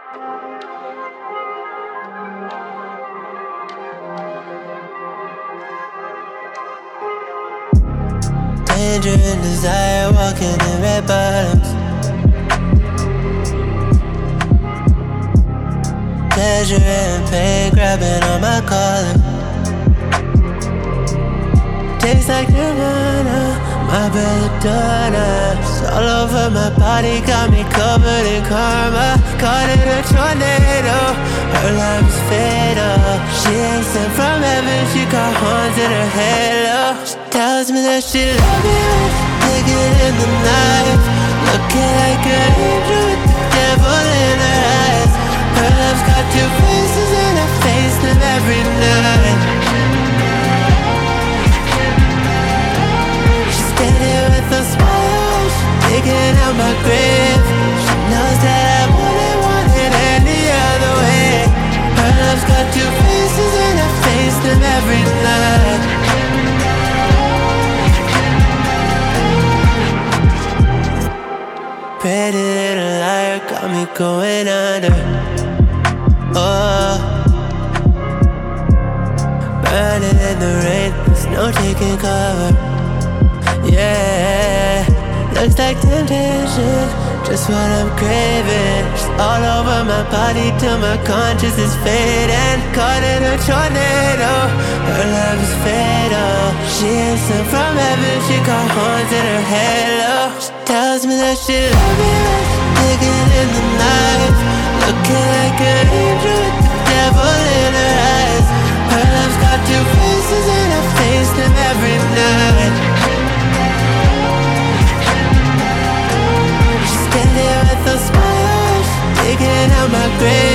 Danger and desire, walking in red bottoms. Pleasure and pain, grabbing on my collar. Tastes like nirvana, my belladonna. It's all over my body, got me covered in karma. Caught in a tornado, her love is fatal. She ain't sent from heaven, she got horns in her halo. She tells me that she loves me when she's digging in the night. Looking like an angel with the devil in her eyes. Her love's got two faces and I face them every night. She's standing with a smile, she's digging out my grave. She knows that I wouldn't want it any other way. Her love's got two faces and I face them every night. Pretty little liar got me going under. Oh, burning in the rain, there's no taking cover. Yeah, looks like temptation, just what I'm craving. She's all over my body till my conscience is fading. Caught in a tornado, her love is fatal. She ain't sent from heaven, she got horns in her halo. She tells me that she loves me when she's digging in the night. Looking like an angel with the devil in her eyes. Her love's got two faces and I face them every night. She's standing with a smile, she's digging out my grave.